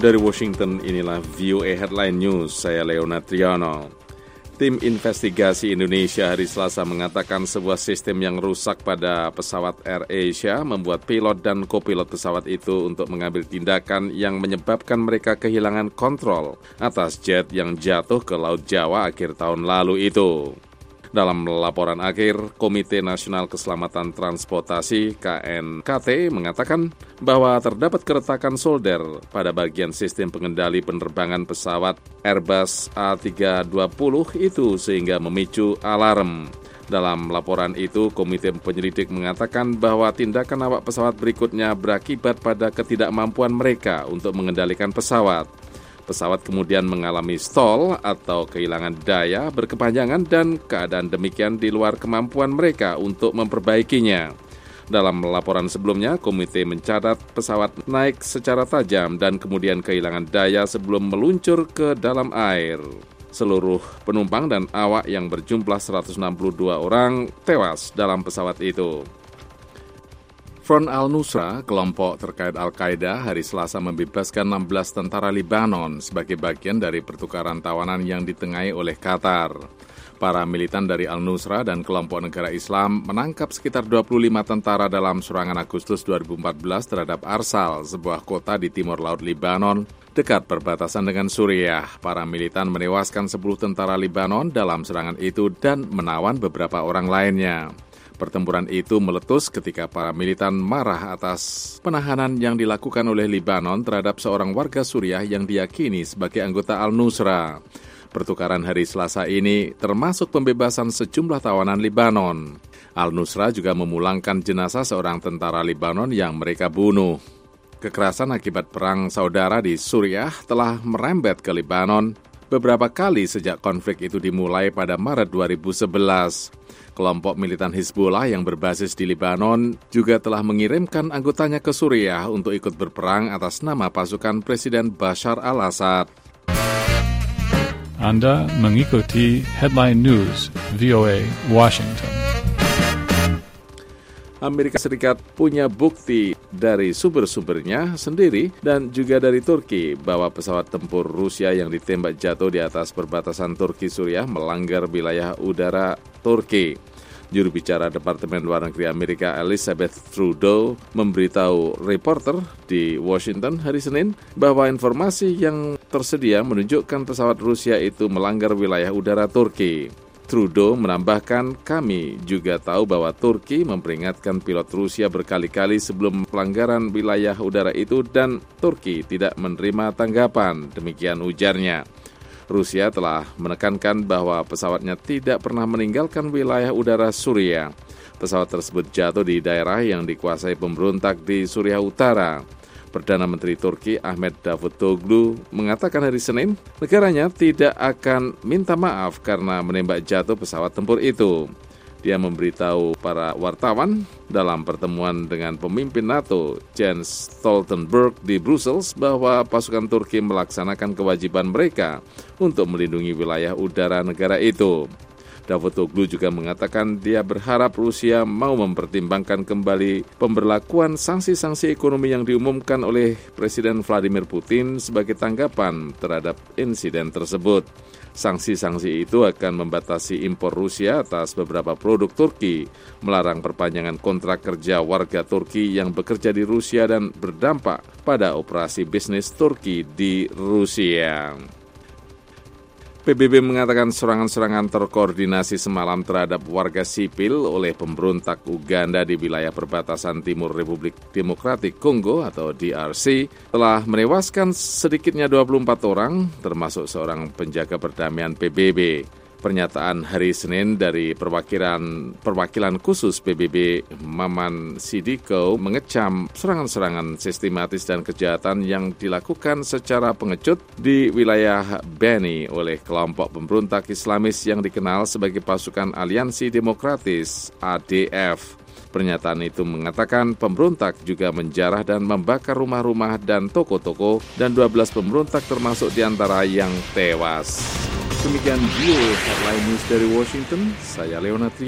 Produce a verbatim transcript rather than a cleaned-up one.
Dari Washington, inilah V O A Headline News, saya Leonard Triano. Tim investigasi Indonesia hari Selasa mengatakan sebuah sistem yang rusak pada pesawat AirAsia membuat pilot dan kopilot pesawat itu untuk mengambil tindakan yang menyebabkan mereka kehilangan kontrol atas jet yang jatuh ke Laut Jawa akhir tahun lalu itu. Dalam laporan akhir, Komite Nasional Keselamatan Transportasi K N K T mengatakan bahwa terdapat keretakan solder pada bagian sistem pengendali penerbangan pesawat Airbus A tiga dua nol itu sehingga memicu alarm. Dalam laporan itu, Komite Penyelidik mengatakan bahwa tindakan awak pesawat berikutnya berakibat pada ketidakmampuan mereka untuk mengendalikan pesawat. Pesawat kemudian mengalami stall atau kehilangan daya berkepanjangan dan keadaan demikian di luar kemampuan mereka untuk memperbaikinya. Dalam laporan sebelumnya, komite mencatat pesawat naik secara tajam dan kemudian kehilangan daya sebelum meluncur ke dalam air. Seluruh penumpang dan awak yang berjumlah seratus enam puluh dua orang tewas dalam pesawat itu. Front Al-Nusra, kelompok terkait Al-Qaeda, hari Selasa membebaskan enam belas tentara Libanon sebagai bagian dari pertukaran tawanan yang ditengahi oleh Qatar. Para militan dari Al-Nusra dan kelompok negara Islam menangkap sekitar dua puluh lima tentara dalam serangan Agustus dua ribu empat belas terhadap Arsal, sebuah kota di timur laut Libanon, dekat perbatasan dengan Suriah. Para militan menewaskan sepuluh tentara Libanon dalam serangan itu dan menawan beberapa orang lainnya. Pertempuran itu meletus ketika para militan marah atas penahanan yang dilakukan oleh Libanon terhadap seorang warga Suriah yang diyakini sebagai anggota Al-Nusra. Pertukaran hari Selasa ini termasuk pembebasan sejumlah tawanan Libanon. Al-Nusra juga memulangkan jenazah seorang tentara Libanon yang mereka bunuh. Kekerasan akibat perang saudara di Suriah telah merembet ke Libanon beberapa kali sejak konflik itu dimulai pada Maret dua ribu sebelas. Kelompok militan Hizbullah yang berbasis di Libanon juga telah mengirimkan anggotanya ke Suriah untuk ikut berperang atas nama pasukan Presiden Bashar al-Assad. Anda mengikuti Headline News V O A Washington. Amerika Serikat punya bukti dari sumber-sumbernya sendiri dan juga dari Turki bahwa pesawat tempur Rusia yang ditembak jatuh di atas perbatasan Turki-Suriah melanggar wilayah udara Turki. Juru bicara Departemen Luar Negeri Amerika Elizabeth Trudeau memberitahu reporter di Washington hari Senin bahwa informasi yang tersedia menunjukkan pesawat Rusia itu melanggar wilayah udara Turki. Trudeau menambahkan, kami juga tahu bahwa Turki memperingatkan pilot Rusia berkali-kali sebelum pelanggaran wilayah udara itu dan Turki tidak menerima tanggapan, demikian ujarnya. Rusia telah menekankan bahwa pesawatnya tidak pernah meninggalkan wilayah udara Suriah. Pesawat tersebut jatuh di daerah yang dikuasai pemberontak di Suriah Utara. Perdana Menteri Turki Ahmet Davutoglu mengatakan hari Senin, negaranya tidak akan minta maaf karena menembak jatuh pesawat tempur itu. Dia memberitahu para wartawan dalam pertemuan dengan pemimpin NATO Jens Stoltenberg di Brussels bahwa pasukan Turki melaksanakan kewajiban mereka untuk melindungi wilayah udara negara itu. Davutoglu juga mengatakan dia berharap Rusia mau mempertimbangkan kembali pemberlakuan sanksi-sanksi ekonomi yang diumumkan oleh Presiden Vladimir Putin sebagai tanggapan terhadap insiden tersebut. Sanksi-sanksi itu akan membatasi impor Rusia atas beberapa produk Turki, melarang perpanjangan kontrak kerja warga Turki yang bekerja di Rusia dan berdampak pada operasi bisnis Turki di Rusia. P B B mengatakan serangan-serangan terkoordinasi semalam terhadap warga sipil oleh pemberontak Uganda di wilayah perbatasan timur Republik Demokratik Kongo atau D R C telah menewaskan sedikitnya dua puluh empat orang, termasuk seorang penjaga perdamaian P B B. Pernyataan hari Senin dari perwakilan perwakilan khusus P B B Maman Sidiko mengecam serangan-serangan sistematis dan kejahatan yang dilakukan secara pengecut di wilayah Beni oleh kelompok pemberontak Islamis yang dikenal sebagai Pasukan Aliansi Demokratis A D F. Pernyataan itu mengatakan pemberontak juga menjarah dan membakar rumah-rumah dan toko-toko dan dua belas pemberontak termasuk diantara yang tewas. Demikian V O A Headline News dari Washington, saya Leonard.